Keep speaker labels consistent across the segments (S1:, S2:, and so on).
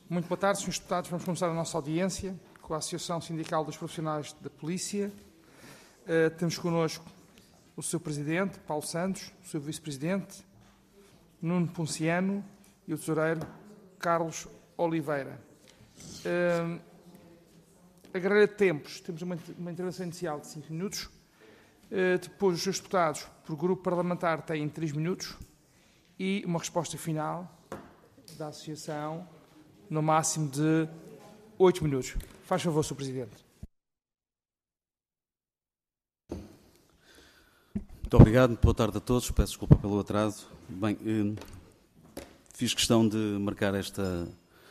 S1: Muito boa tarde, Srs. Deputados. Vamos começar a nossa audiência com a Associação Sindical dos Profissionais da Polícia. Temos connosco o Sr. Presidente, Paulo Santos, o Sr. Vice-Presidente, Nuno Ponciano e o Tesoureiro, Carlos Oliveira. A grelha de tempos, temos uma intervenção inicial de 5 minutos. Depois, os Srs. Deputados, por grupo parlamentar, têm 3 minutos e uma resposta final da Associação no máximo de 8 minutos. Faz favor, Sr. Presidente.
S2: Muito obrigado, boa tarde a todos, peço desculpa pelo atraso. Bem, fiz questão de marcar esta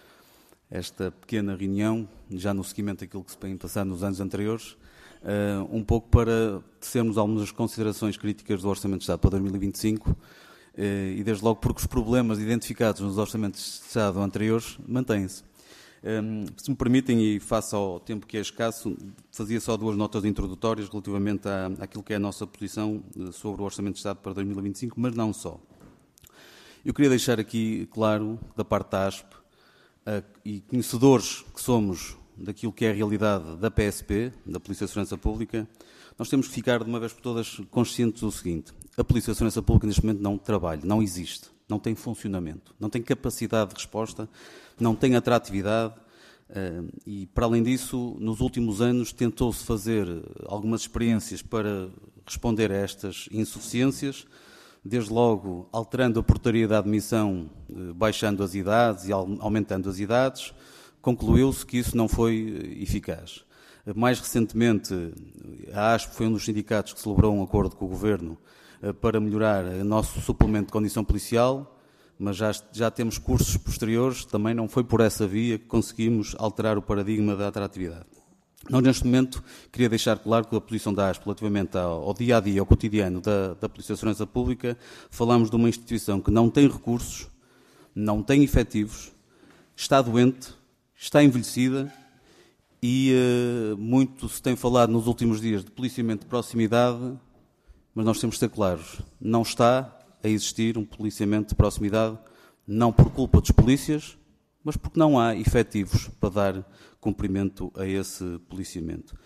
S2: pequena reunião, já no seguimento daquilo que se tem passado nos anos anteriores, um pouco para tecermos algumas considerações críticas do Orçamento de Estado para 2025, e desde logo porque os problemas identificados nos orçamentos de Estado anteriores mantêm-se. Se me permitem, e face ao tempo que é escasso, fazia só 2 notas introdutórias relativamente àquilo que é a nossa posição sobre o Orçamento de Estado para 2025, mas não só. Eu queria deixar aqui claro, da parte da ASP, e conhecedores que somos daquilo que é a realidade da PSP, da Polícia de Segurança Pública, nós temos que ficar de uma vez por todas conscientes do seguinte: a Polícia de Segurança Pública neste momento não trabalha, não existe, não tem funcionamento, não tem capacidade de resposta, não tem atratividade e, para além disso, nos últimos anos tentou-se fazer algumas experiências para responder a estas insuficiências, desde logo alterando a portaria da admissão, baixando as idades e aumentando as idades. Concluiu-se que isso não foi eficaz. Mais recentemente, a ASP foi um dos sindicatos que celebrou um acordo com o Governo para melhorar o nosso suplemento de condição policial, mas já temos cursos posteriores, também não foi por essa via que conseguimos alterar o paradigma da atratividade. Nós, neste momento, queria deixar claro que a posição da ASP relativamente ao dia-a-dia, ao cotidiano da Polícia de Segurança Pública, falamos de uma instituição que não tem recursos, não tem efetivos, está doente, está envelhecida e muito se tem falado nos últimos dias de policiamento de proximidade, mas nós temos de ser claros, não está a existir um policiamento de proximidade, não por culpa dos polícias, mas porque não há efetivos para dar cumprimento a esse policiamento.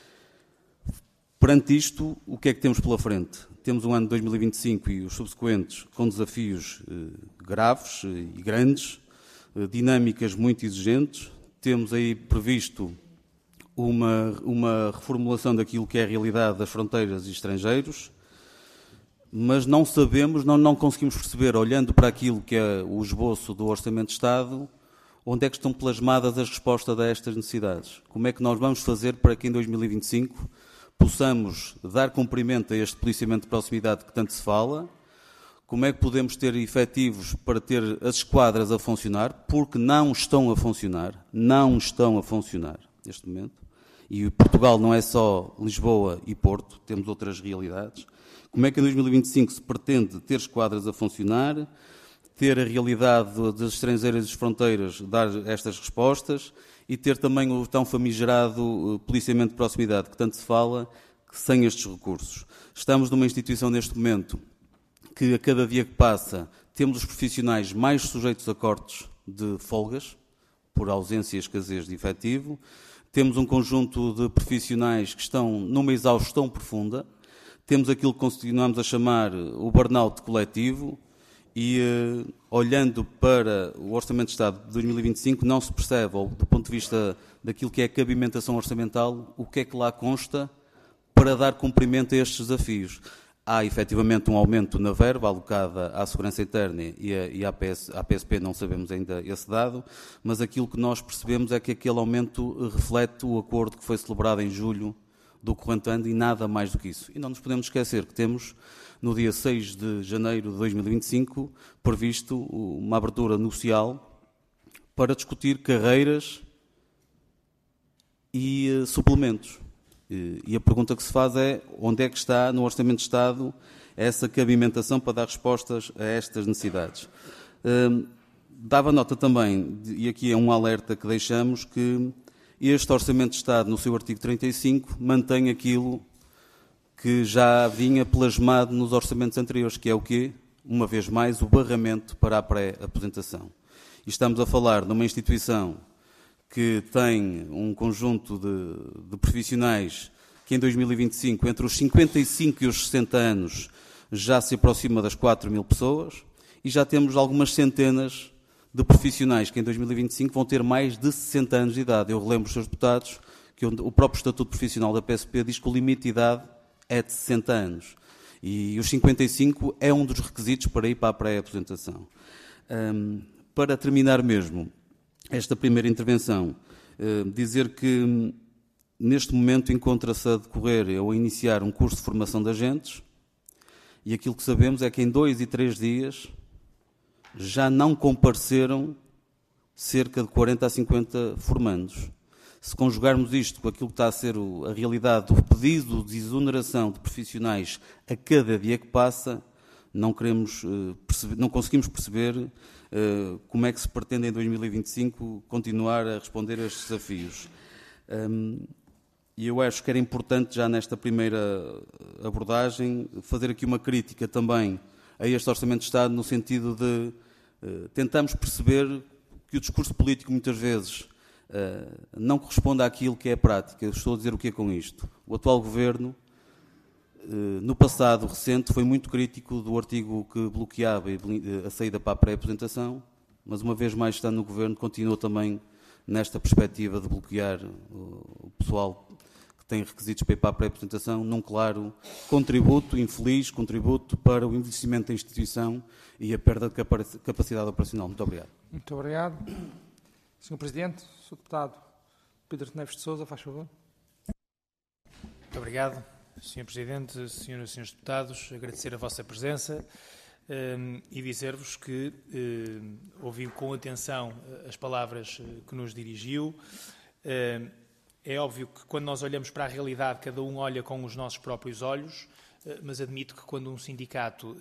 S2: Perante isto, o que é que temos pela frente? Temos um ano de 2025 e os subsequentes com desafios graves e grandes, dinâmicas muito exigentes. Temos aí previsto uma reformulação daquilo que é a realidade das fronteiras e estrangeiros, mas não sabemos, não conseguimos perceber, olhando para aquilo que é o esboço do Orçamento de Estado, onde é que estão plasmadas as respostas a estas necessidades. Como é que nós vamos fazer para que em 2025 possamos dar cumprimento a este policiamento de proximidade que tanto se fala? Como é que podemos ter efetivos para ter as esquadras a funcionar? Porque não estão a funcionar neste momento. E Portugal não é só Lisboa e Porto, temos outras realidades. Como é que em 2025 se pretende ter esquadras a funcionar, ter a realidade das estrangeiras e das fronteiras, dar estas respostas e ter também o tão famigerado policiamento de proximidade que tanto se fala, que sem estes recursos? Estamos numa instituição neste momento que a cada dia que passa temos os profissionais mais sujeitos a cortes de folgas, por ausência e escassez de efetivo. Temos um conjunto de profissionais que estão numa exaustão profunda. Temos aquilo que continuamos a chamar o burnout coletivo e, olhando para o Orçamento de Estado de 2025, não se percebe, ou do ponto de vista daquilo que é a cabimentação orçamental, o que é que lá consta para dar cumprimento a estes desafios. Há, efetivamente, um aumento na verba alocada à segurança interna e à PSP, não sabemos ainda esse dado, mas aquilo que nós percebemos é que aquele aumento reflete o acordo que foi celebrado em julho do corrente ano e nada mais do que isso. E não nos podemos esquecer que temos, no dia 6 de janeiro de 2025, previsto uma abertura nupcial para discutir carreiras e suplementos. E a pergunta que se faz é onde é que está no Orçamento de Estado essa cabimentação para dar respostas a estas necessidades. Dava nota também, e aqui é um alerta que deixamos, que este Orçamento de Estado, no seu artigo 35, mantém aquilo que já vinha plasmado nos orçamentos anteriores, que é o quê? Uma vez mais, o barramento para a pré-aposentação. E estamos a falar de uma instituição que tem um conjunto de profissionais que em 2025, entre os 55 e os 60 anos, já se aproxima das 4.000 pessoas, e já temos algumas centenas de profissionais que em 2025 vão ter mais de 60 anos de idade. Eu relembro, Srs. Deputados, que o próprio Estatuto Profissional da PSP diz que o limite de idade é de 60 anos. E os 55 é um dos requisitos para ir para a pré-aposentação. Para terminar mesmo esta primeira intervenção, dizer que neste momento encontra-se a decorrer ou a iniciar um curso de formação de agentes, e aquilo que sabemos é que em 2 e 3 dias já não compareceram cerca de 40 a 50 formandos. Se conjugarmos isto com aquilo que está a ser a realidade do pedido de exoneração de profissionais a cada dia que passa, não conseguimos perceber como é que se pretende em 2025 continuar a responder a estes desafios. E eu acho que era importante, já nesta primeira abordagem, fazer aqui uma crítica também a este Orçamento de Estado, no sentido de tentarmos perceber que o discurso político muitas vezes não corresponde àquilo que é a prática. Eu estou a dizer o que é com isto. O atual Governo, no passado recente, foi muito crítico do artigo que bloqueava a saída para a pré-aposentação, mas uma vez mais estando no Governo, continua também nesta perspectiva de bloquear o pessoal que tem requisitos para ir para a pré-aposentação, num claro contributo, infeliz contributo para o envelhecimento da instituição e a perda de capacidade operacional. Muito obrigado.
S1: Muito obrigado. Sr. Presidente, Sr. Deputado Pedro Neves de Sousa, faz favor.
S3: Muito obrigado, Sr. Presidente, Senhoras e Senhores Deputados, agradecer a vossa presença e dizer-vos que ouvi com atenção as palavras que nos dirigiu. É óbvio que quando nós olhamos para a realidade, cada um olha com os nossos próprios olhos, mas admito que quando um sindicato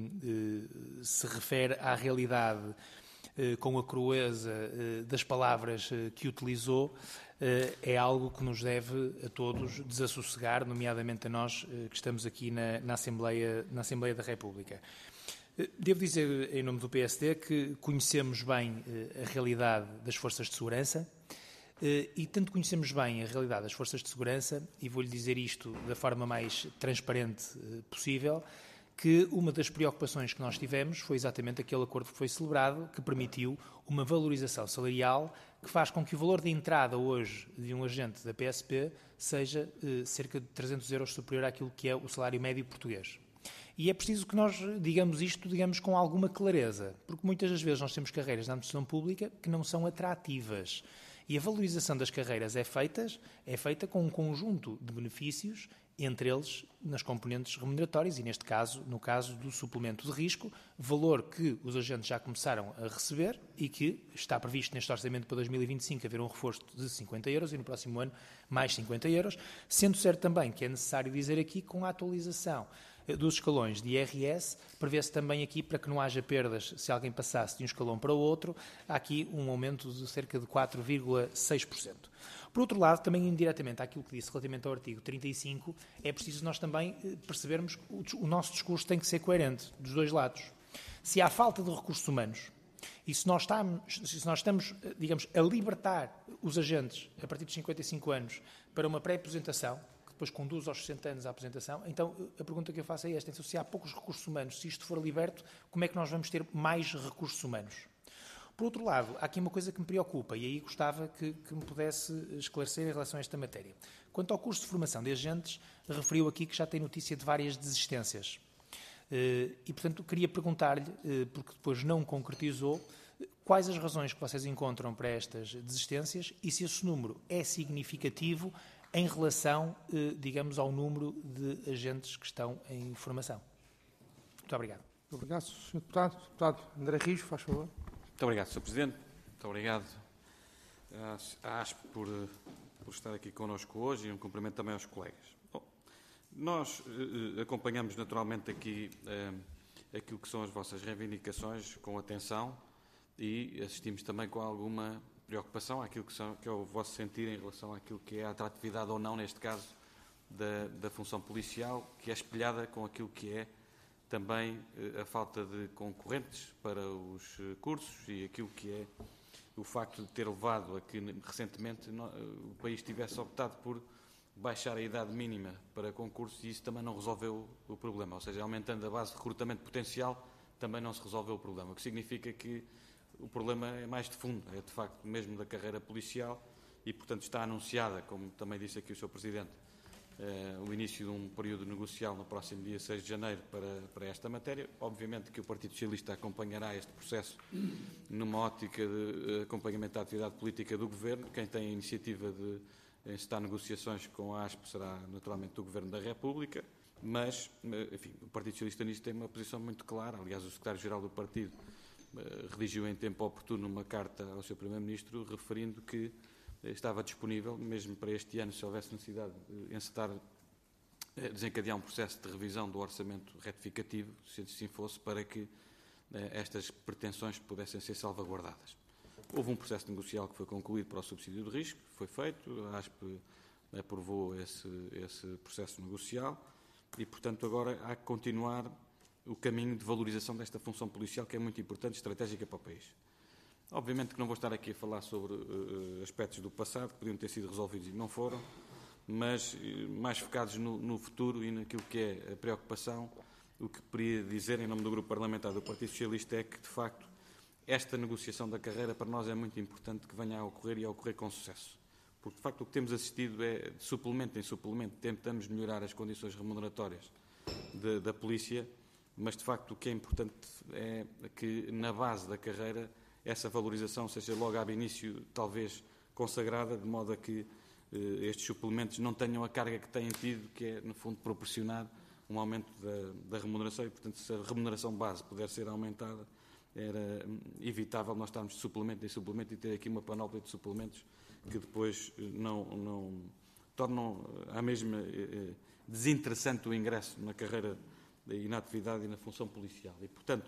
S3: se refere à realidade com a crueza das palavras que utilizou, é algo que nos deve a todos desassossegar, nomeadamente a nós que estamos aqui na Assembleia da República. Devo dizer, em nome do PSD, que conhecemos bem a realidade das forças de segurança e tanto conhecemos bem a realidade das forças de segurança, e vou-lhe dizer isto da forma mais transparente possível, que uma das preocupações que nós tivemos foi exatamente aquele acordo que foi celebrado, que permitiu uma valorização salarial que faz com que o valor de entrada hoje de um agente da PSP seja cerca de 300 euros superior àquilo que é o salário médio português. E é preciso que nós digamos isto, com alguma clareza, porque muitas das vezes nós temos carreiras na administração pública que não são atrativas. E a valorização das carreiras é feita com um conjunto de benefícios, entre eles nas componentes remuneratórias e, neste caso, no caso do suplemento de risco, valor que os agentes já começaram a receber e que está previsto neste orçamento para 2025 haver um reforço de 50 euros e no próximo ano mais 50 euros, sendo certo também que é necessário dizer aqui com a atualização dos escalões de IRS, prevê-se também aqui, para que não haja perdas se alguém passasse de um escalão para o outro, há aqui um aumento de cerca de 4,6%. Por outro lado, também indiretamente àquilo que disse relativamente ao artigo 35, é preciso nós também percebermos que o nosso discurso tem que ser coerente dos dois lados. Se há falta de recursos humanos e se nós estamos, digamos, a libertar os agentes a partir dos 55 anos para uma pré-aposentação, depois conduz aos 60 anos à aposentação, então a pergunta que eu faço é esta: então, se há poucos recursos humanos, se isto for liberto, como é que nós vamos ter mais recursos humanos? Por outro lado, há aqui uma coisa que me preocupa e aí gostava que me pudesse esclarecer em relação a esta matéria. Quanto ao curso de formação de agentes, referiu aqui que já tem notícia de várias desistências. E, portanto, queria perguntar-lhe, porque depois não concretizou, quais as razões que vocês encontram para estas desistências e se esse número é significativo em relação, digamos, ao número de agentes que estão em formação. Muito obrigado.
S1: Muito obrigado, Sr. Deputado. Deputado André Rijo, faz favor.
S4: Muito obrigado, Sr. Presidente. Muito obrigado à ASP por estar aqui connosco hoje e um cumprimento também aos colegas. Bom, nós acompanhamos naturalmente aqui aquilo que são as vossas reivindicações com atenção e assistimos também com alguma preocupação àquilo que é o vosso sentir em relação àquilo que é a atratividade ou não, neste caso, da função policial, que é espelhada com aquilo que é também a falta de concorrentes para os cursos e aquilo que é o facto de ter levado a que recentemente o país tivesse optado por baixar a idade mínima para concursos, e isso também não resolveu o problema. Ou seja, aumentando a base de recrutamento potencial, também não se resolveu o problema. O que significa que o problema é mais de fundo, é de facto mesmo da carreira policial, e portanto está anunciada, como também disse aqui o Sr. Presidente, o início de um período negocial no próximo dia 6 de janeiro para esta matéria. Obviamente que o Partido Socialista acompanhará este processo numa ótica de acompanhamento da atividade política do Governo. Quem tem a iniciativa de encetar negociações com a ASP será naturalmente o Governo da República, mas, enfim, o Partido Socialista nisto tem uma posição muito clara. Aliás, o Secretário-Geral do Partido redigiu em tempo oportuno uma carta ao Sr. Primeiro-Ministro referindo que estava disponível, mesmo para este ano, se houvesse necessidade de encetar, desencadear um processo de revisão do orçamento retificativo, se assim fosse, para que estas pretensões pudessem ser salvaguardadas. Houve um processo negocial que foi concluído para o subsídio de risco, foi feito, a ASP aprovou esse processo negocial e, portanto, agora há que continuar o caminho de valorização desta função policial, que é muito importante e estratégica para o país. Obviamente que não vou estar aqui a falar sobre aspectos do passado que podiam ter sido resolvidos e não foram, mas mais focados no futuro e naquilo que é a preocupação. O que queria dizer em nome do Grupo Parlamentar do Partido Socialista é que, de facto, esta negociação da carreira para nós é muito importante que venha a ocorrer e a ocorrer com sucesso. Porque, de facto, o que temos assistido é, de suplemento em suplemento, tentamos melhorar as condições remuneratórias da polícia, mas, de facto, o que é importante é que, na base da carreira, essa valorização seja logo ao início, talvez, consagrada, de modo a que estes suplementos não tenham a carga que têm tido, que é, no fundo, proporcionar um aumento da remuneração e, portanto, se a remuneração base puder ser aumentada, era evitável nós estarmos de suplemento em suplemento e ter aqui uma panóplia de suplementos que depois não tornam a mesma desinteressante o ingresso na carreira e na atividade e na função policial. E, portanto,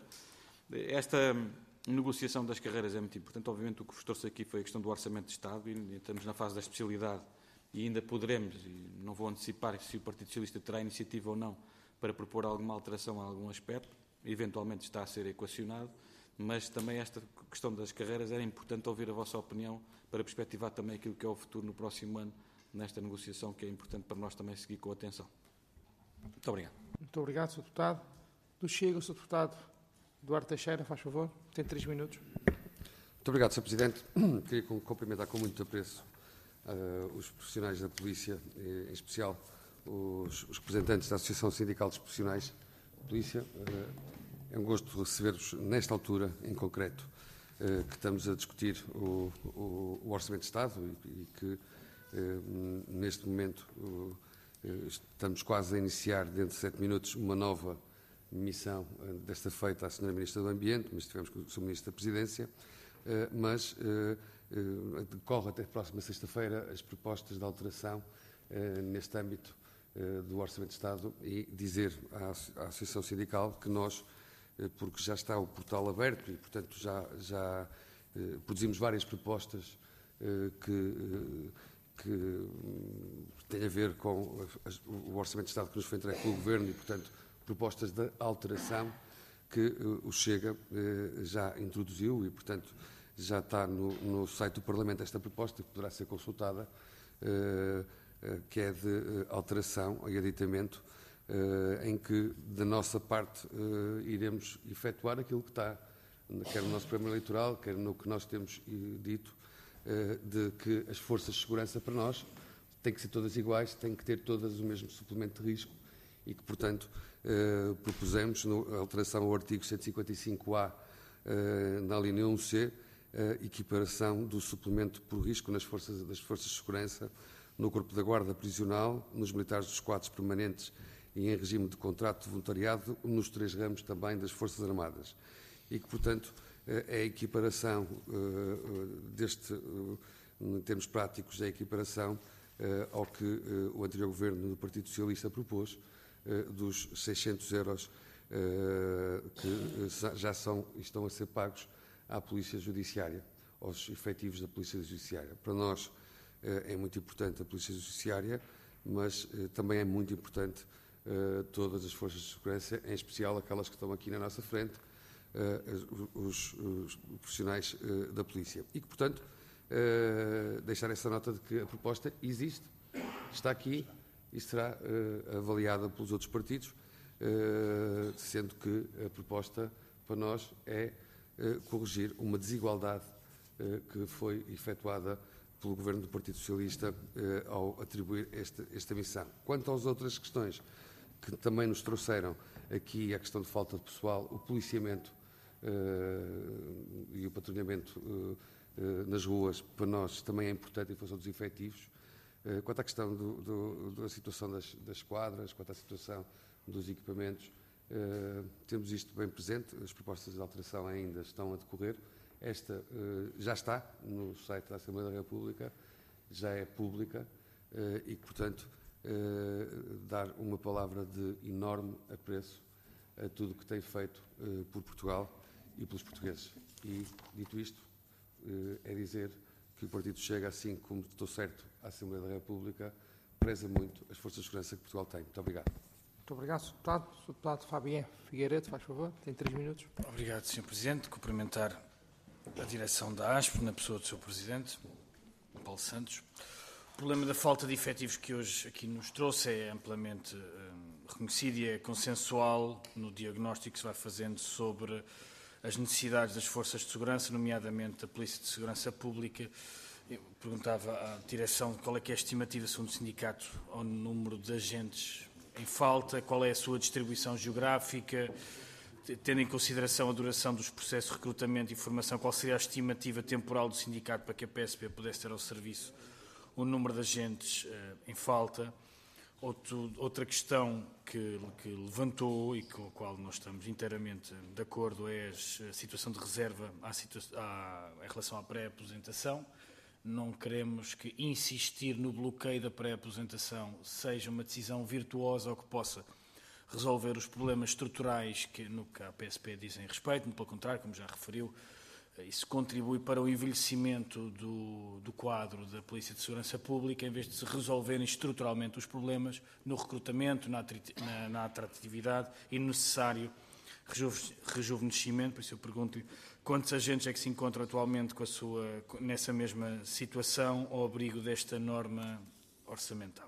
S4: esta negociação das carreiras é muito importante. Obviamente, o que vos trouxe aqui foi a questão do Orçamento de Estado e estamos na fase da especialidade e ainda poderemos, e não vou antecipar se o Partido Socialista terá iniciativa ou não para propor alguma alteração a algum aspecto, eventualmente está a ser equacionado, mas também esta questão das carreiras era importante ouvir a vossa opinião para perspectivar também aquilo que é o futuro no próximo ano nesta negociação, que é importante para nós também seguir com atenção. Muito obrigado.
S1: Muito obrigado, Sr. Deputado. Do Chega, o Sr. Deputado Duarte Teixeira, faz favor. Tem 3 minutos.
S5: Muito obrigado, Sr. Presidente. Queria cumprimentar com muito apreço os profissionais da Polícia, em especial os representantes da Associação Sindical dos Profissionais de Polícia. É um gosto receber-vos nesta altura, em concreto, que estamos a discutir o Orçamento de Estado e que, neste momento, estamos quase a iniciar, dentro de 7 minutos, uma nova missão desta feita à Sra. Ministra do Ambiente, mas estivemos com o Sr. Ministro da Presidência, mas decorre até a próxima sexta-feira as propostas de alteração neste âmbito do Orçamento de Estado e dizer à Associação Sindical que nós, porque já está o portal aberto e, portanto, já produzimos várias propostas que têm a ver com o Orçamento de Estado que nos foi entregue pelo Governo e, portanto, propostas de alteração que o Chega já introduziu e, portanto, já está no site do Parlamento esta proposta que poderá ser consultada, que é de alteração e aditamento, em que, da nossa parte, iremos efetuar aquilo que está, quer no nosso programa eleitoral, quer no que nós temos dito, de que as forças de segurança para nós têm que ser todas iguais, têm que ter todas o mesmo suplemento de risco e que, portanto, propusemos a alteração ao artigo 155A, na linha 1C, equiparação do suplemento por risco das forças de segurança no Corpo da Guarda Prisional, nos militares dos quadros permanentes e em regime de contrato de voluntariado nos 3 ramos também das Forças Armadas. E que, portanto, é a equiparação em termos práticos, é a equiparação ao que o anterior Governo do Partido Socialista propôs, dos 600 euros que já estão a ser pagos à Polícia Judiciária, aos efetivos da Polícia Judiciária. Para nós é muito importante a Polícia Judiciária, mas também é muito importante todas as forças de segurança, em especial aquelas que estão aqui na nossa frente, os profissionais da polícia. E que, portanto, deixar essa nota de que a proposta existe, está aqui e será avaliada pelos outros partidos, sendo que a proposta para nós é corrigir uma desigualdade que foi efetuada pelo Governo do Partido Socialista ao atribuir esta missão. Quanto às outras questões que também nos trouxeram aqui, a questão de falta de pessoal, o policiamento e o patrulhamento nas ruas, para nós também é importante em função dos efetivos. Quanto à questão da situação das quadras, quanto à situação dos equipamentos, temos isto bem presente, as propostas de alteração ainda estão a decorrer. Esta já está no site da Assembleia da República, já é pública e, portanto, dar uma palavra de enorme apreço a tudo o que tem feito por Portugal e pelos portugueses. E, dito isto, é dizer que o Partido Chega, assim como estou certo, a Assembleia da República, preza muito as forças de segurança que Portugal tem. Muito obrigado.
S1: Muito obrigado, Sr. Deputado. Sr. Deputado Fabien Figueiredo, faz favor, tem 3 minutos.
S3: Obrigado, Sr. Presidente. Cumprimentar a direção da ASP, na pessoa do Sr. Presidente, Paulo Santos. O problema da falta de efetivos que hoje aqui nos trouxe é amplamente reconhecido e é consensual no diagnóstico que se vai fazendo sobre as necessidades das forças de segurança, nomeadamente da Polícia de Segurança Pública. Eu perguntava à direção qual é que é a estimativa segundo o sindicato ao número de agentes em falta, qual é a sua distribuição geográfica, tendo em consideração a duração dos processos de recrutamento e formação, qual seria a estimativa temporal do sindicato para que a PSP pudesse ter ao serviço o número de agentes em falta. Outra questão que levantou e com a qual nós estamos inteiramente de acordo é a situação de reserva em relação à pré-aposentação. Não queremos que insistir no bloqueio da pré-aposentação seja uma decisão virtuosa ou que possa resolver os problemas estruturais que a PSP dizem respeito, pelo contrário, como já referiu, isso contribui para o envelhecimento do quadro da Polícia de Segurança Pública, em vez de se resolverem estruturalmente os problemas no recrutamento, na atratividade e no necessário rejuvenescimento. Por isso eu pergunto-lhe quantos agentes é que se encontram atualmente nessa mesma situação ao abrigo desta norma orçamental.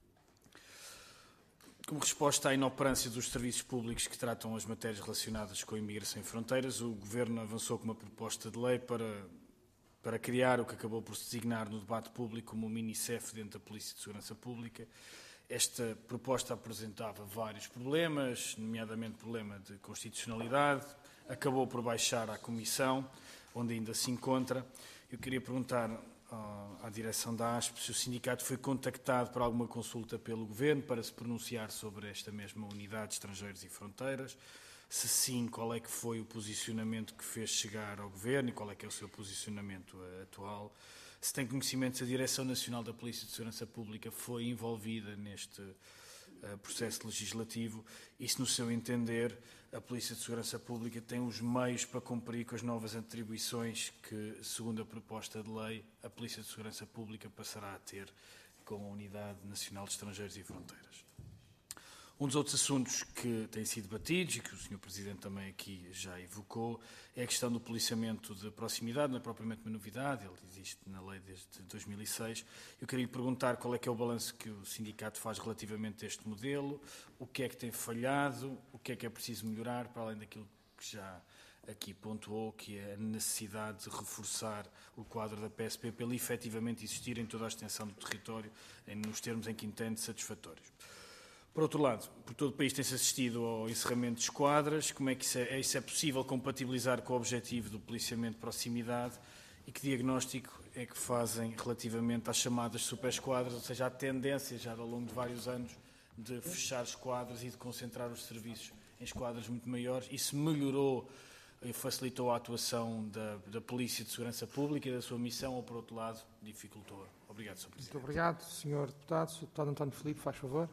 S3: Como resposta à inoperância dos serviços públicos que tratam as matérias relacionadas com a imigração e fronteiras, o Governo avançou com uma proposta de lei para criar o que acabou por se designar no debate público como o mini-CEF dentro da Polícia de Segurança Pública. Esta proposta apresentava vários problemas, nomeadamente problema de constitucionalidade, acabou por baixar à Comissão, onde ainda se encontra. Eu queria perguntar à direção da ASP se o sindicato foi contactado para alguma consulta pelo Governo para se pronunciar sobre esta mesma unidade de estrangeiros e fronteiras. Se sim, qual é que foi o posicionamento que fez chegar ao Governo e qual é que é o seu posicionamento atual? Se tem conhecimento se a Direção Nacional da Polícia de Segurança Pública foi envolvida neste processo legislativo e se, no seu entender, a Polícia de Segurança Pública tem os meios para cumprir com as novas atribuições que, segundo a proposta de lei, a Polícia de Segurança Pública passará a ter com a Unidade Nacional de Estrangeiros e Fronteiras. Um dos outros assuntos que têm sido debatidos e que o Sr. Presidente também aqui já evocou é a questão do policiamento de proximidade, não é propriamente uma novidade, ele existe na lei desde 2006. Eu queria lhe perguntar qual é que é o balanço que o sindicato faz relativamente a este modelo, o que é que tem falhado, o que é preciso melhorar, para além daquilo que já aqui pontuou, que é a necessidade de reforçar o quadro da PSP para ele efetivamente existir em toda a extensão do território, nos termos em que entende satisfatórios. Por outro lado, por todo o país tem-se assistido ao encerramento de esquadras. Como é que isso é possível compatibilizar com o objetivo do policiamento de proximidade e que diagnóstico é que fazem relativamente às chamadas superesquadras, ou seja, a tendência já ao longo de vários anos de fechar esquadras e de concentrar os serviços em esquadras muito maiores? Isso melhorou e facilitou a atuação da Polícia de Segurança Pública e da sua missão ou, por outro lado, dificultou-a? Obrigado, Sr. Presidente.
S1: Muito obrigado, Sr. Deputado. Sr. Deputado António Filipe, faz favor.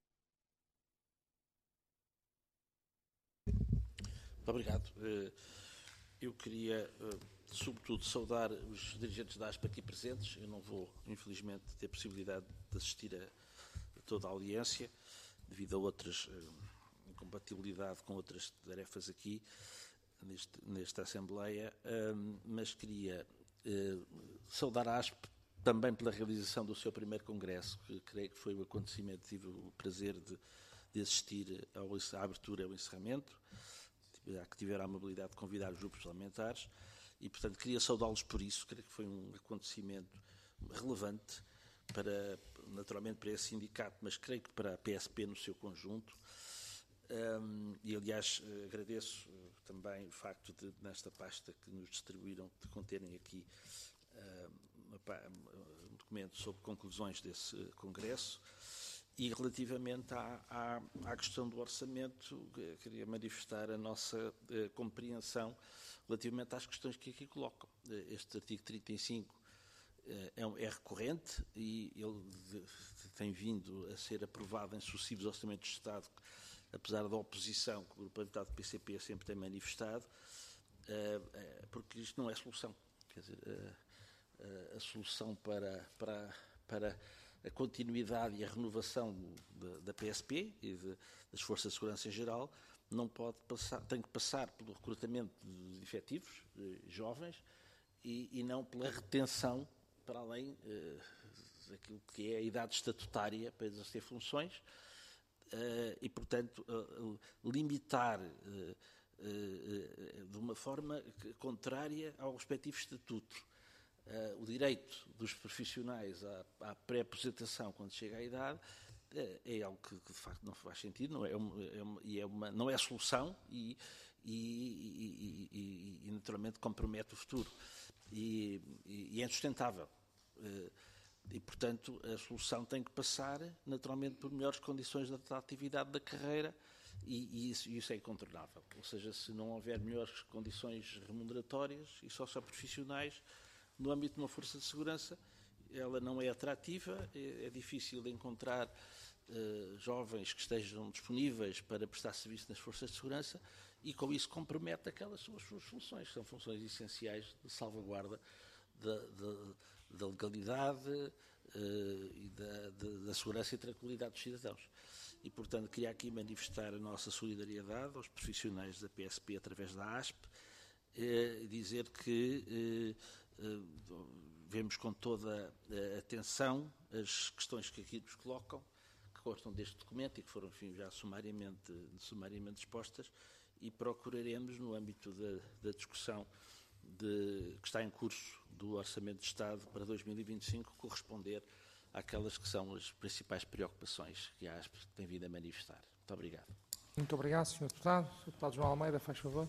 S6: Obrigado. Eu queria, sobretudo, saudar os dirigentes da ASP aqui presentes. Eu não vou, infelizmente, ter possibilidade de assistir a toda a audiência, devido a outras incompatibilidade com outras tarefas aqui, nesta Assembleia, mas queria saudar a ASP também pela realização do seu primeiro congresso, que creio que foi um acontecimento, tive o prazer de assistir à abertura e ao encerramento, que tiveram a amabilidade de convidar os grupos parlamentares, e, portanto, queria saudá-los por isso. Creio que foi um acontecimento relevante, naturalmente para esse sindicato, mas creio que para a PSP no seu conjunto. E, aliás, agradeço também o facto de, nesta pasta que nos distribuíram, de conterem aqui um documento sobre conclusões desse congresso. E relativamente à questão do orçamento, queria manifestar a nossa compreensão relativamente às questões que aqui colocam. Este artigo 35 é recorrente e ele tem vindo a ser aprovado em sucessivos orçamentos de Estado, apesar da oposição que o Grupo Parlamentar do PCP sempre tem manifestado, porque isto não é solução. Quer dizer, a solução para a continuidade e a renovação da PSP e das Forças de Segurança em geral não pode passar, tem que passar pelo recrutamento de efetivos jovens e não pela retenção para além daquilo que é a idade estatutária para exercer funções e, portanto, limitar de uma forma contrária ao respectivo estatuto o direito dos profissionais à pré-aposentação quando chega à idade é algo que de facto não faz sentido, não é a solução e naturalmente compromete o futuro e é insustentável. E, portanto, a solução tem que passar naturalmente por melhores condições de atividade da carreira e isso é incontornável. Ou seja, se não houver melhores condições remuneratórias e socioprofissionais no âmbito de uma força de segurança, ela não é atrativa, é difícil encontrar jovens que estejam disponíveis para prestar serviço nas forças de segurança e com isso compromete aquelas suas funções, que são funções essenciais de salvaguarda da legalidade e da segurança e tranquilidade dos cidadãos. E, portanto, queria aqui manifestar a nossa solidariedade aos profissionais da PSP através da ASP, dizer que vemos com toda a atenção as questões que aqui nos colocam, que constam deste documento e que foram, enfim, já sumariamente expostas, e procuraremos, no âmbito da discussão que está em curso do Orçamento de Estado para 2025, corresponder àquelas que são as principais preocupações que a ASP tem vindo a manifestar. Muito obrigado.
S1: Muito obrigado, Sr. Deputado. Sr. Deputado João Almeida, faz favor.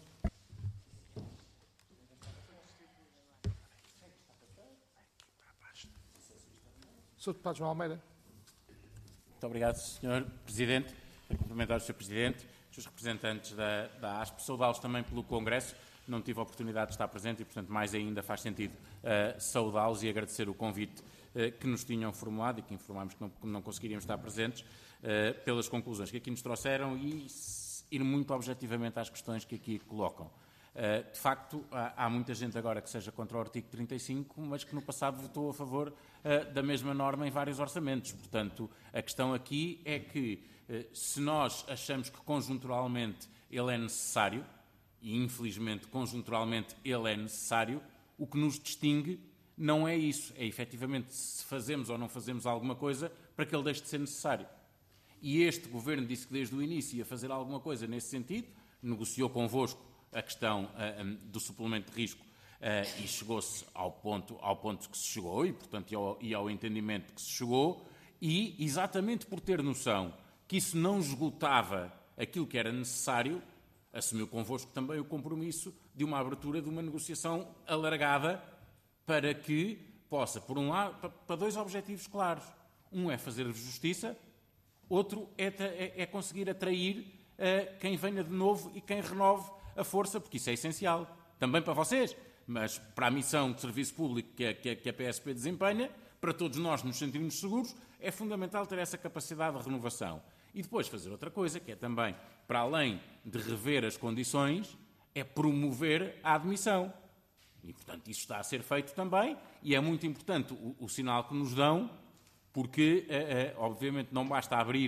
S1: Sr. Deputado João Almeida.
S7: Muito obrigado, Sr. Presidente. Quero cumprimentar o Sr. Presidente, os representantes da ASP, saudá-los também pelo Congresso. Não tive a oportunidade de estar presente e, portanto, mais ainda faz sentido saudá-los e agradecer o convite que nos tinham formulado e que informámos que não conseguiríamos estar presentes, pelas conclusões que aqui nos trouxeram e ir muito objetivamente às questões que aqui colocam. De facto, há muita gente agora que seja contra o artigo 35, mas que no passado votou a favor da mesma norma em vários orçamentos. Portanto, a questão aqui é que, se nós achamos que conjunturalmente ele é necessário, e infelizmente conjunturalmente ele é necessário, o que nos distingue não é isso, é efetivamente se fazemos ou não fazemos alguma coisa para que ele deixe de ser necessário. E este Governo disse que desde o início ia fazer alguma coisa nesse sentido, negociou convosco a questão do suplemento de risco e chegou-se ao ponto que se chegou e, portanto, e ao entendimento que se chegou, e exatamente por ter noção que isso não esgotava aquilo que era necessário, assumiu convosco também o compromisso de uma abertura de uma negociação alargada para que possa, por um lado, para dois objetivos claros. Um é fazer justiça, outro é conseguir atrair quem venha de novo e quem renove a força, porque isso é essencial, também para vocês, mas para a missão de serviço público que a PSP desempenha, para todos nós nos sentirmos seguros, é fundamental ter essa capacidade de renovação. E depois fazer outra coisa, que é também, para além de rever as condições, é promover a admissão. E, portanto, isso está a ser feito também, e é muito importante o sinal que nos dão, porque, obviamente, não basta abrir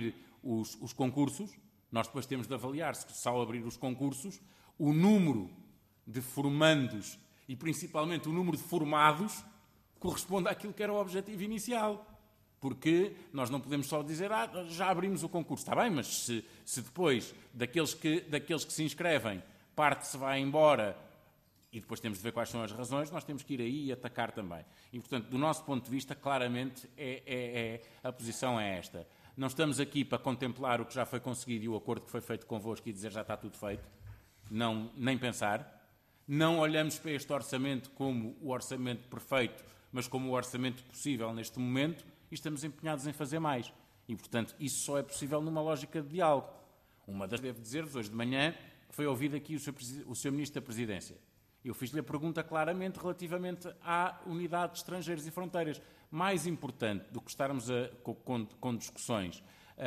S7: os concursos, nós depois temos de avaliar se ao abrir os concursos o número de formandos e principalmente o número de formados corresponde àquilo que era o objetivo inicial. Porque nós não podemos só dizer já abrimos o concurso. Está bem, mas se depois daqueles que se inscrevem parte se vai embora e depois temos de ver quais são as razões, nós temos que ir aí e atacar também. E, portanto, do nosso ponto de vista, claramente, a posição é esta. Não estamos aqui para contemplar o que já foi conseguido e o acordo que foi feito convosco e dizer já está tudo feito. Não, nem pensar. Não olhamos para este orçamento como o orçamento perfeito, mas como o orçamento possível neste momento e estamos empenhados em fazer mais. E, portanto, isso só é possível numa lógica de diálogo. Uma das, devo dizer-vos, hoje de manhã, foi ouvido aqui o Sr. Ministro da Presidência. Eu fiz-lhe a pergunta claramente relativamente à unidade de estrangeiros e fronteiras. Mais importante do que estarmos com discussões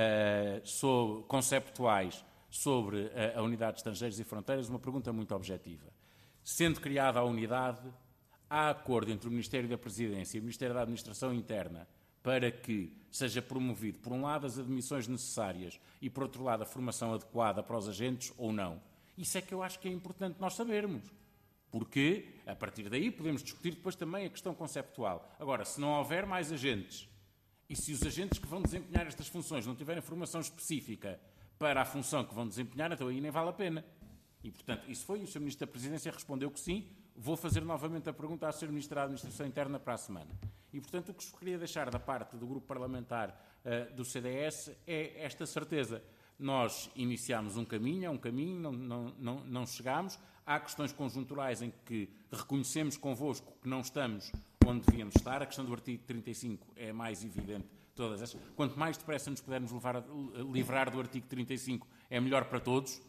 S7: conceptuais sobre a unidade de estrangeiros e fronteiras, uma pergunta muito objetiva. Sendo criada a unidade, há acordo entre o Ministério da Presidência e o Ministério da Administração Interna para que seja promovido, por um lado, as admissões necessárias e, por outro lado, a formação adequada para os agentes ou não. Isso é que eu acho que é importante nós sabermos. Porque, a partir daí, podemos discutir depois também a questão conceptual. Agora, se não houver mais agentes, e se os agentes que vão desempenhar estas funções não tiverem formação específica para a função que vão desempenhar, então aí nem vale a pena. E, portanto, isso foi, o Sr. Ministro da Presidência respondeu que sim. Vou fazer novamente a pergunta ao Sr. Ministro da Administração Interna para a semana. E, portanto, o que queria deixar da parte do grupo parlamentar do CDS é esta certeza. Nós iniciámos um caminho, não chegámos. Há questões conjunturais em que reconhecemos convosco que não estamos onde devíamos estar. A questão do artigo 35 é mais evidente de todas essas. Quanto mais depressa nos pudermos livrar do artigo 35, é melhor para todos.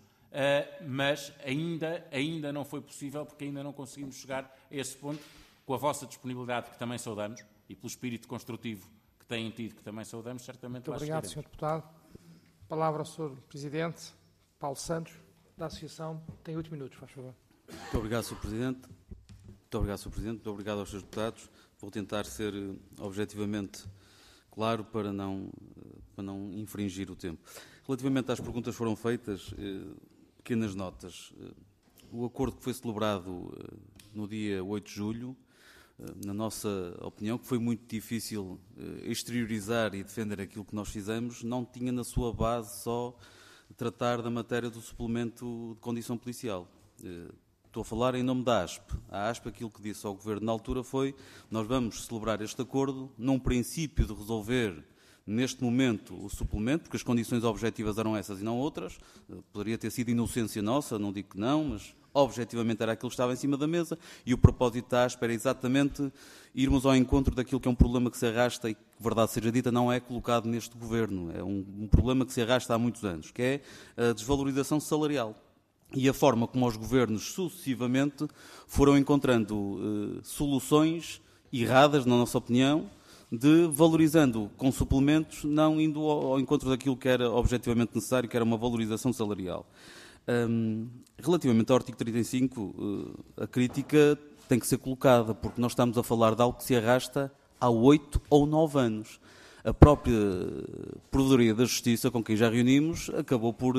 S7: Mas ainda não foi possível, porque ainda não conseguimos chegar a esse ponto, com a vossa disponibilidade, que também saudamos, e pelo espírito construtivo que têm tido, que também saudamos, certamente
S1: muito obrigado, Sr. Deputado. Palavra ao Sr. Presidente Paulo Santos, da Associação. Tem 8 minutos, faz favor.
S2: Muito obrigado, Sr. Presidente. Muito obrigado, Sr. Presidente. Muito obrigado aos Srs. Deputados. Vou tentar ser objetivamente claro para não infringir o tempo. Relativamente às perguntas que foram feitas, pequenas notas. O acordo que foi celebrado no dia 8 de julho, na nossa opinião, que foi muito difícil exteriorizar e defender aquilo que nós fizemos, não tinha na sua base só tratar da matéria do suplemento de condição policial. Estou a falar em nome da ASP. A ASP, aquilo que disse ao Governo na altura foi: nós vamos celebrar este acordo num princípio de resolver neste momento o suplemento, porque as condições objetivas eram essas e não outras. Poderia ter sido inocência nossa, não digo que não, mas objetivamente era aquilo que estava em cima da mesa, e o propósito da ASP era exatamente irmos ao encontro daquilo que é um problema que se arrasta e que, verdade seja dita, não é colocado neste Governo. É um problema que se arrasta há muitos anos, que é a desvalorização salarial. E a forma como os governos sucessivamente foram encontrando soluções erradas, na nossa opinião, de valorizando com suplementos, não indo ao encontro daquilo que era objetivamente necessário, que era uma valorização salarial. Relativamente ao artigo 35, a crítica tem que ser colocada, porque nós estamos a falar de algo que se arrasta há 8 ou 9 anos. A própria Provedoria da Justiça, com quem já reunimos, acabou por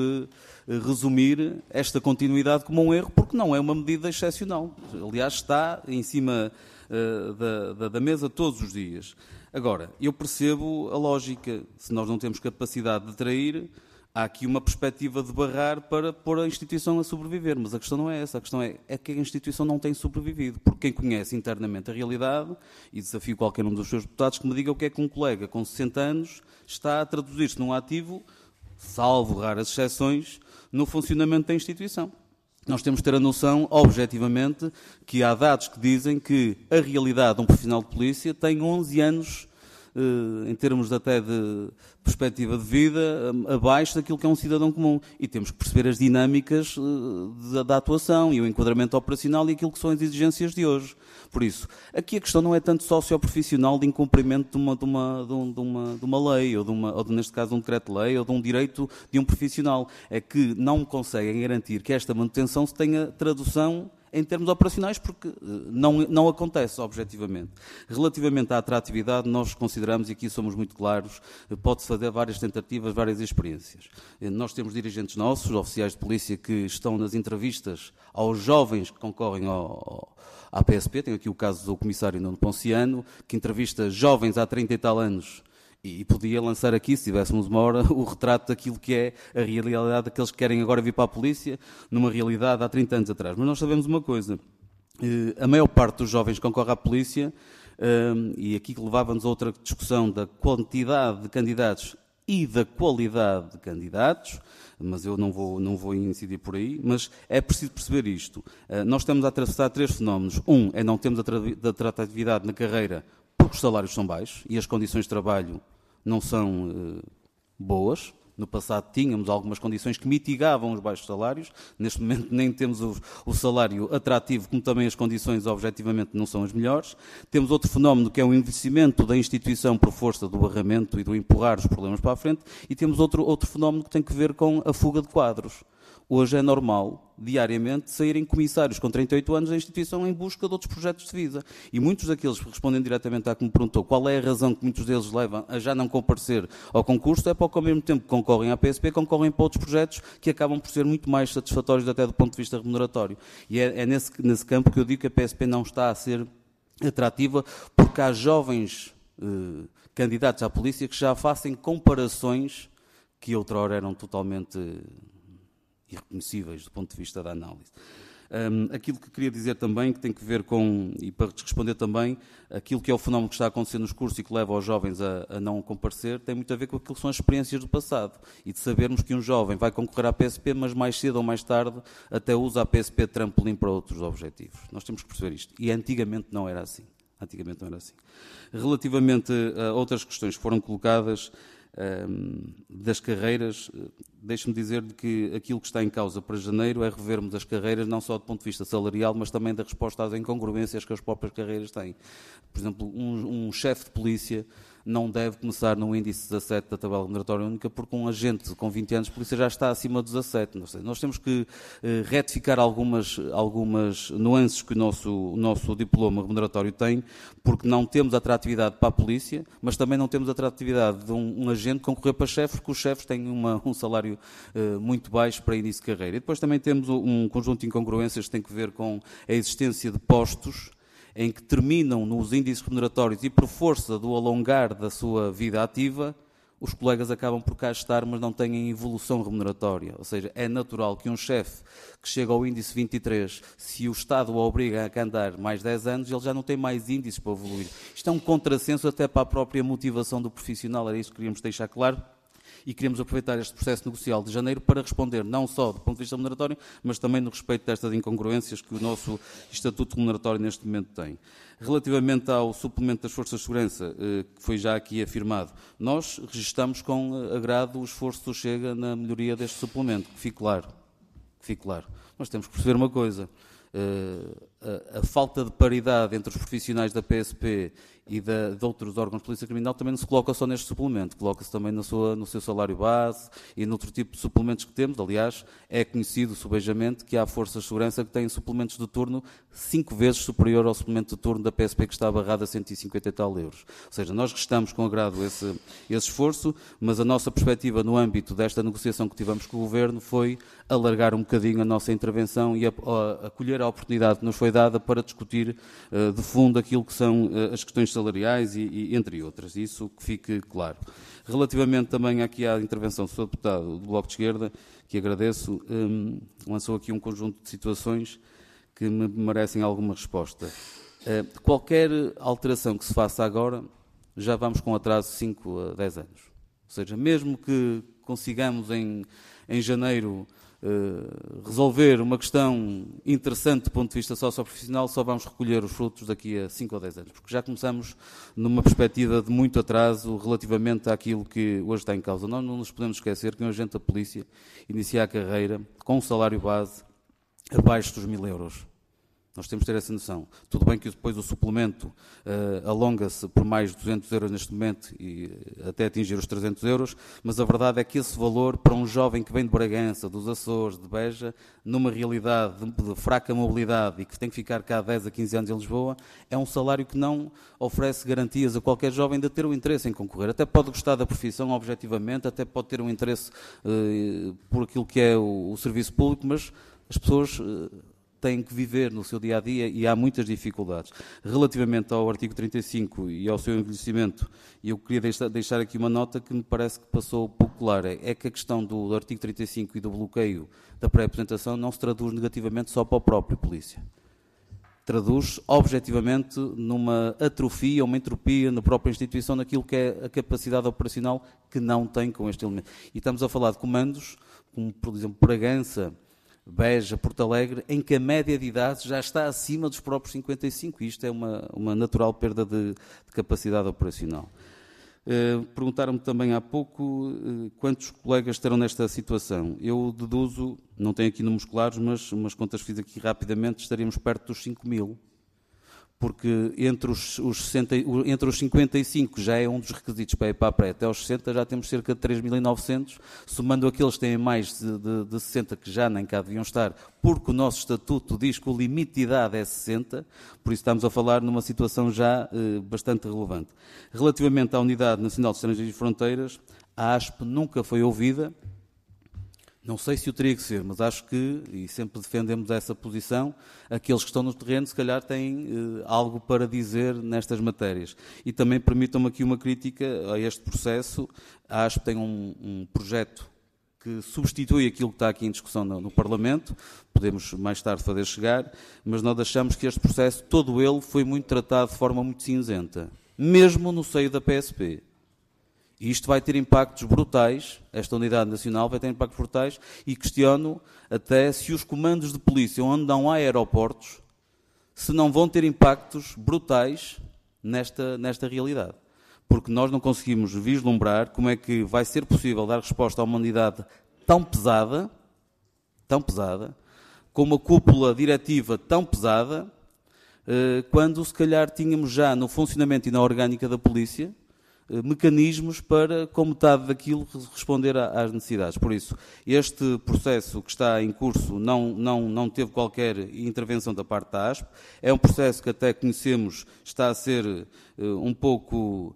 S2: resumir esta continuidade como um erro, porque não é uma medida excepcional. Aliás, está em cima da mesa todos os dias. Agora, eu percebo a lógica. Se nós não temos capacidade de atrair, há aqui uma perspectiva de barrar para pôr a instituição a sobreviver. Mas a questão não é essa. A questão é que a instituição não tem sobrevivido. Porque quem conhece internamente a realidade, e desafio qualquer um dos seus deputados que me diga o que é que um colega com 60 anos está a traduzir-se num ativo, salvo raras exceções, no funcionamento da instituição. Nós temos de ter a noção, objetivamente, que há dados que dizem que a realidade de um profissional de polícia tem 11 anos, em termos até de perspectiva de vida, abaixo daquilo que é um cidadão comum. E temos que perceber as dinâmicas da atuação e o enquadramento operacional e aquilo que são as exigências de hoje. Por isso, aqui a questão não é tanto socioprofissional de incumprimento de uma lei, ou neste caso de um decreto-lei, ou de um direito de um profissional. É que não conseguem garantir que esta manutenção se tenha tradução em termos operacionais, porque não acontece objetivamente. Relativamente à atratividade, nós consideramos, e aqui somos muito claros, pode-se fazer várias tentativas, várias experiências. Nós temos dirigentes nossos, oficiais de polícia, que estão nas entrevistas aos jovens que concorrem à PSP. Tenho aqui o caso do comissário Nuno Ponciano, que entrevista jovens há 30 e tal anos, e podia lançar aqui, se tivéssemos uma hora, o retrato daquilo que é a realidade daqueles que querem agora vir para a polícia, numa realidade há 30 anos atrás. Mas nós sabemos uma coisa, a maior parte dos jovens que concorre à polícia, e aqui levava-nos a outra discussão da quantidade de candidatos e da qualidade de candidatos, mas eu não vou incidir por aí, mas é preciso perceber isto. Nós estamos a atravessar 3 fenómenos. É não termos atratividade na carreira porque os salários são baixos e as condições de trabalho não são boas. No passado tínhamos algumas condições que mitigavam os baixos salários. Neste momento nem temos o salário atrativo, como também as condições objetivamente não são as melhores. Temos outro fenómeno que é o envelhecimento da instituição por força do barramento e do empurrar os problemas para a frente. E temos outro fenómeno que tem que ver com a fuga de quadros. Hoje é normal, diariamente, saírem comissários com 38 anos da instituição em busca de outros projetos de vida. E muitos daqueles que respondem diretamente à que me perguntou qual é a razão que muitos deles levam a já não comparecer ao concurso, é porque ao mesmo tempo que concorrem à PSP, concorrem para outros projetos que acabam por ser muito mais satisfatórios até do ponto de vista remuneratório. E é nesse campo que eu digo que a PSP não está a ser atrativa, porque há jovens candidatos à polícia que já fazem comparações que outrora eram totalmente irreconhecíveis do ponto de vista da análise. Aquilo que queria dizer também, que tem que ver com, e para responder também, aquilo que é o fenómeno que está a acontecer nos cursos e que leva os jovens a não comparecer, tem muito a ver com aquilo que são as experiências do passado. E de sabermos que um jovem vai concorrer à PSP, mas mais cedo ou mais tarde até usa a PSP de trampolim para outros objetivos. Nós temos que perceber isto. E antigamente não era assim. Relativamente a outras questões que foram colocadas, das carreiras, deixe-me dizer-lhe que aquilo que está em causa para janeiro é revermos as carreiras não só do ponto de vista salarial, mas também da resposta às incongruências que as próprias carreiras têm. Por exemplo, um chefe de polícia não deve começar no índice 17 da tabela remuneratória única, porque um agente com 20 anos de polícia já está acima dos 17. Nós temos que retificar algumas nuances que o nosso diploma remuneratório tem, porque não temos atratividade para a polícia, mas também não temos atratividade de um agente concorrer para chefe, porque os chefes têm um salário muito baixo para início de carreira. E depois também temos um conjunto de incongruências que tem que ver com a existência de postos em que terminam nos índices remuneratórios e por força do alongar da sua vida ativa, os colegas acabam por cá estar, mas não têm evolução remuneratória. Ou seja, é natural que um chefe que chega ao índice 23, se o Estado o obriga a andar mais 10 anos, ele já não tem mais índices para evoluir. Isto é um contrassenso até para a própria motivação do profissional, era isso que queríamos deixar claro. E queremos aproveitar este processo negocial de janeiro para responder não só do ponto de vista remuneratório, mas também no respeito destas incongruências que o nosso Estatuto Remuneratório neste momento tem. Relativamente ao suplemento das Forças de Segurança, que foi já aqui afirmado, nós registramos com agrado o esforço do Chega na melhoria deste suplemento, que fique claro. Nós temos que perceber uma coisa. A falta de paridade entre os profissionais da PSP e de outros órgãos de polícia criminal também não se coloca só neste suplemento, coloca-se também no seu salário base e noutro tipo de suplementos que temos. Aliás, é conhecido subejamente que há forças de segurança que têm suplementos de turno 5 vezes superior ao suplemento de turno da PSP, que está barrado a 150 e tal euros. Ou seja, nós gostamos com agrado esse esforço, mas a nossa perspectiva no âmbito desta negociação que tivemos com o Governo foi alargar um bocadinho a nossa intervenção e acolher a oportunidade que nos foi dada para discutir de fundo aquilo que são as questões salariais e entre outras. Isso que fique claro. Relativamente também aqui à intervenção do Sr. Deputado do Bloco de Esquerda, que agradeço, lançou aqui um conjunto de situações que me merecem alguma resposta. Qualquer alteração que se faça agora, já vamos com atraso de 5 a 10 anos. Ou seja, mesmo que consigamos em janeiro resolver uma questão interessante do ponto de vista socioprofissional, só vamos recolher os frutos daqui a 5 ou 10 anos, porque já começamos numa perspectiva de muito atraso relativamente àquilo que hoje está em causa. Nós não nos podemos esquecer que um agente da polícia inicia a carreira com um salário base abaixo dos 1.000 euros. Nós temos de ter essa noção. Tudo bem que depois o suplemento alonga-se por mais de 200 euros neste momento e até atingir os 300 euros, mas a verdade é que esse valor para um jovem que vem de Bragança, dos Açores, de Beja, numa realidade de fraca mobilidade e que tem que ficar cá 10 a 15 anos em Lisboa, é um salário que não oferece garantias a qualquer jovem de ter um interesse em concorrer. Até pode gostar da profissão objetivamente, até pode ter um interesse por aquilo que é o serviço público, mas as pessoas têm que viver no seu dia-a-dia e há muitas dificuldades. Relativamente ao artigo 35 e ao seu envelhecimento, eu queria deixar aqui uma nota que me parece que passou um pouco clara, é que a questão do artigo 35 e do bloqueio da pré-apresentação não se traduz negativamente só para o próprio polícia. Traduz objetivamente numa atrofia, uma entropia na própria instituição, naquilo que é a capacidade operacional que não tem com este elemento. E estamos a falar de comandos, como por exemplo Bragança, Beja, Porto Alegre, em que a média de idade já está acima dos próprios 55. Isto é uma natural perda de capacidade operacional. Perguntaram-me também há pouco quantos colegas estarão nesta situação. Eu deduzo, não tenho aqui números claros, mas umas contas fiz aqui rapidamente, estaríamos perto dos 5.000. Porque entre os 55 já é um dos requisitos para ir para a pré, até aos 60 já temos cerca de 3.900, somando aqueles que têm mais de 60 que já nem cá deviam estar, porque o nosso estatuto diz que o limite de idade é 60, por isso estamos a falar numa situação já bastante relevante. Relativamente à Unidade Nacional de Estrangeiros e Fronteiras, a ASP nunca foi ouvida. Não sei se o teria que ser, mas acho que, e sempre defendemos essa posição, aqueles que estão no terreno se calhar têm algo para dizer nestas matérias. E também permitam-me aqui uma crítica a este processo. A ASP tem um projeto que substitui aquilo que está aqui em discussão no Parlamento, podemos mais tarde fazer chegar, mas nós achamos que este processo, todo ele, foi muito tratado de forma muito cinzenta, mesmo no seio da PSP. E isto vai ter impactos brutais, esta unidade nacional vai ter impactos brutais, e questiono até se os comandos de polícia onde não há aeroportos, se não vão ter impactos brutais nesta realidade. Porque nós não conseguimos vislumbrar como é que vai ser possível dar resposta a uma unidade tão pesada, com uma cúpula diretiva tão pesada, quando se calhar tínhamos já no funcionamento e na orgânica da polícia mecanismos para, com metade daquilo, responder às necessidades. Por isso, este processo que está em curso não teve qualquer intervenção da parte da ASP. É um processo que até conhecemos, está a ser um pouco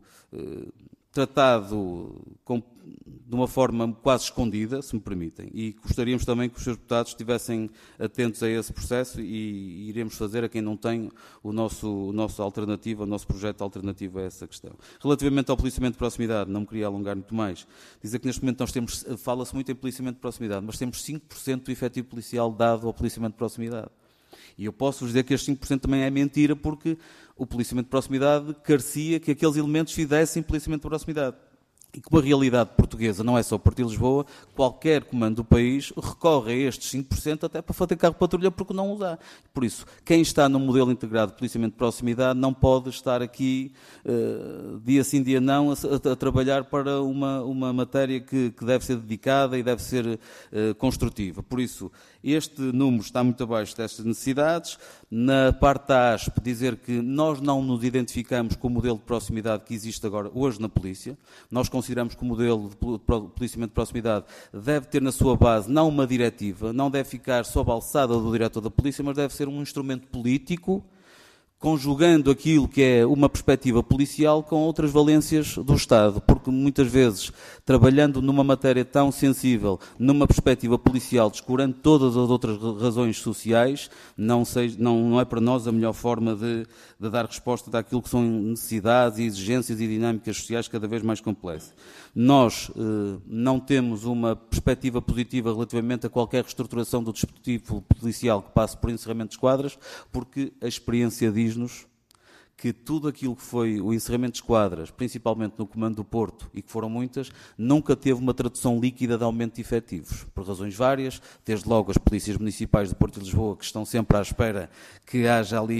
S2: tratado de uma forma quase escondida, se me permitem, e gostaríamos também que os seus deputados estivessem atentos a esse processo e iremos fazer a quem não tem o nosso alternativo, o nosso projeto alternativo a essa questão. Relativamente ao policiamento de proximidade, não me queria alongar muito mais, dizer que neste momento nós temos, fala-se muito em policiamento de proximidade, mas temos 5% do efetivo policial dado ao policiamento de proximidade. E eu posso-vos dizer que este 5% também é mentira, porque o policiamento de proximidade carecia que aqueles elementos fizessem policiamento de proximidade. E como a realidade portuguesa não é só Porto e Lisboa, qualquer comando do país recorre a estes 5% até para fazer carro de patrulha porque não o dá. Por isso, quem está no modelo integrado de policiamento de proximidade não pode estar aqui dia sim, dia não, a trabalhar para uma matéria que deve ser dedicada e deve ser construtiva. Por isso, este número está muito abaixo destas necessidades. Na parte da ASP, dizer que nós não nos identificamos com o modelo de proximidade que existe agora hoje na polícia. Nós consideramos que o modelo de policiamento de proximidade deve ter na sua base não uma diretiva, não deve ficar sob a alçada do diretor da polícia, mas deve ser um instrumento político, conjugando aquilo que é uma perspectiva policial com outras valências do Estado, porque muitas vezes, trabalhando numa matéria tão sensível, numa perspectiva policial, descurando todas as outras razões sociais, não é para nós a melhor forma de dar resposta daquilo que são necessidades, exigências e dinâmicas sociais cada vez mais complexas. Nós não temos uma perspectiva positiva relativamente a qualquer reestruturação do dispositivo policial que passe por encerramento de esquadras, porque a experiência diz-nos que tudo aquilo que foi o encerramento de esquadras, principalmente no Comando do Porto, e que foram muitas, nunca teve uma tradução líquida de aumento de efetivos, por razões várias, desde logo as polícias municipais do Porto e Lisboa, que estão sempre à espera que haja ali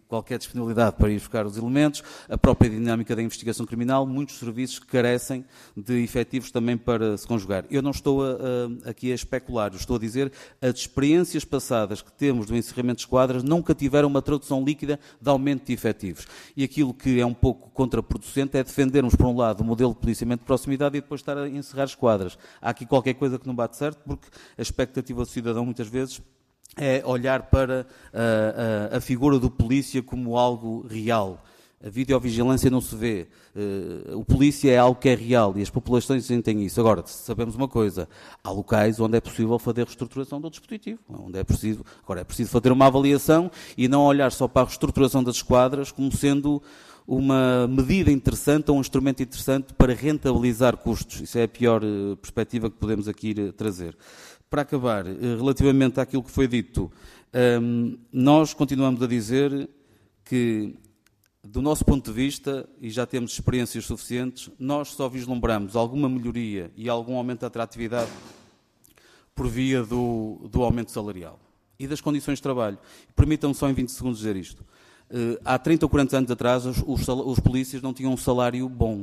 S2: qualquer disponibilidade para ir buscar os elementos, a própria dinâmica da investigação criminal, muitos serviços que carecem de efetivos também para se conjugar. Eu não estou aqui a especular, estou a dizer as experiências passadas que temos do encerramento de esquadras nunca tiveram uma tradução líquida de aumento de efetivos. E aquilo que é um pouco contraproducente é defendermos, por um lado, o modelo de policiamento de proximidade e depois estar a encerrar esquadras. Há aqui qualquer coisa que não bate certo, porque a expectativa do cidadão, muitas vezes, é olhar para a figura do polícia como algo real. A videovigilância não se vê. O polícia é algo que é real e as populações sentem isso. Agora, sabemos uma coisa, há locais onde é possível fazer reestruturação do dispositivo. Agora, é preciso fazer uma avaliação e não olhar só para a reestruturação das esquadras como sendo uma medida interessante ou um instrumento interessante para rentabilizar custos. Isso é a pior perspectiva que podemos aqui trazer. Para acabar, relativamente àquilo que foi dito, nós continuamos a dizer que, do nosso ponto de vista, e já temos experiências suficientes, nós só vislumbramos alguma melhoria e algum aumento da atratividade por via do aumento salarial e das condições de trabalho. Permitam-me só em 20 segundos dizer isto. Há 30 ou 40 anos atrás, os polícias não tinham um salário bom.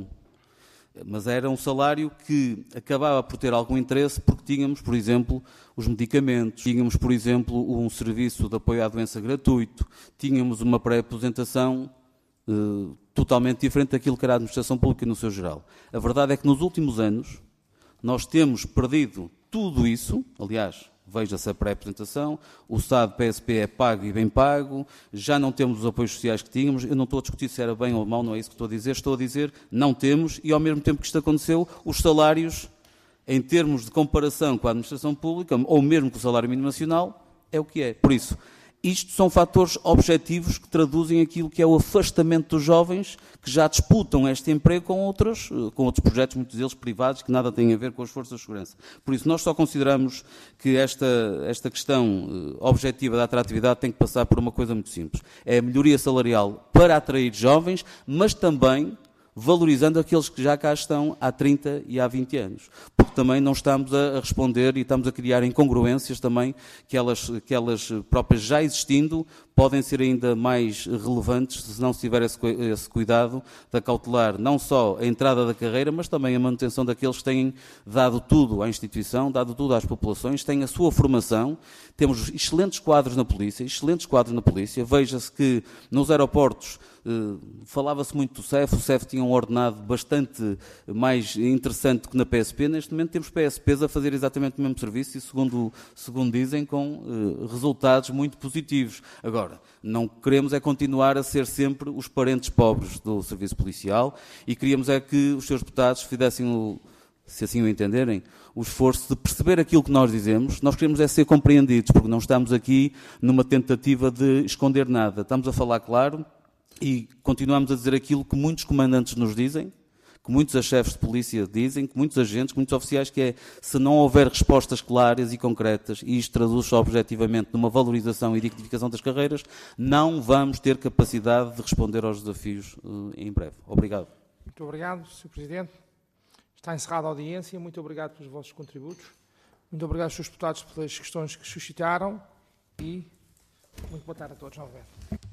S2: Mas era um salário que acabava por ter algum interesse porque tínhamos, por exemplo, os medicamentos, tínhamos, por exemplo, um serviço de apoio à doença gratuito, tínhamos uma pré-aposentação totalmente diferente daquilo que era a administração pública no seu geral. A verdade é que nos últimos anos nós temos perdido tudo isso, aliás, veja-se a pré-apresentação, o SAD-PSP é pago e bem pago, já não temos os apoios sociais que tínhamos, eu não estou a discutir se era bem ou mal, não é isso que estou a dizer não temos, e ao mesmo tempo que isto aconteceu, os salários, em termos de comparação com a administração pública, ou mesmo com o salário mínimo nacional, é o que é. Por isso, isto são fatores objetivos que traduzem aquilo que é o afastamento dos jovens que já disputam este emprego com outros projetos, muitos deles privados, que nada têm a ver com as forças de segurança. Por isso, nós só consideramos que esta questão objetiva da atratividade tem que passar por uma coisa muito simples. É a melhoria salarial para atrair jovens, mas também valorizando aqueles que já cá estão há 30 e há 20 anos. Porque também não estamos a responder e estamos a criar incongruências também que elas próprias já existindo podem ser ainda mais relevantes se não se tiver esse cuidado de acautelar não só a entrada da carreira, mas também a manutenção daqueles que têm dado tudo à instituição, dado tudo às populações, têm a sua formação. Temos excelentes quadros na polícia. Veja-se que nos aeroportos falava-se muito do CEF, o CEF tinha um ordenado bastante mais interessante que na PSP. Neste momento temos PSPs a fazer exatamente o mesmo serviço e, segundo dizem, com resultados muito positivos. Agora, não queremos é continuar a ser sempre os parentes pobres do serviço policial e queríamos é que os seus deputados fizessem se assim o entenderem, o esforço de perceber aquilo que nós dizemos. Nós queremos é ser compreendidos, porque não estamos aqui numa tentativa de esconder nada. Estamos a falar claro e continuamos a dizer aquilo que muitos comandantes nos dizem, que muitos chefes de polícia dizem, que muitos agentes, que muitos oficiais, que é, se não houver respostas claras e concretas, e isto traduz-se objetivamente numa valorização e dignificação das carreiras, não vamos ter capacidade de responder aos desafios em breve. Obrigado.
S1: Muito obrigado, Sr. Presidente. Está encerrada a audiência. Muito obrigado pelos vossos contributos. Muito obrigado aos Srs. Deputados pelas questões que suscitaram e muito boa tarde a todos novamente.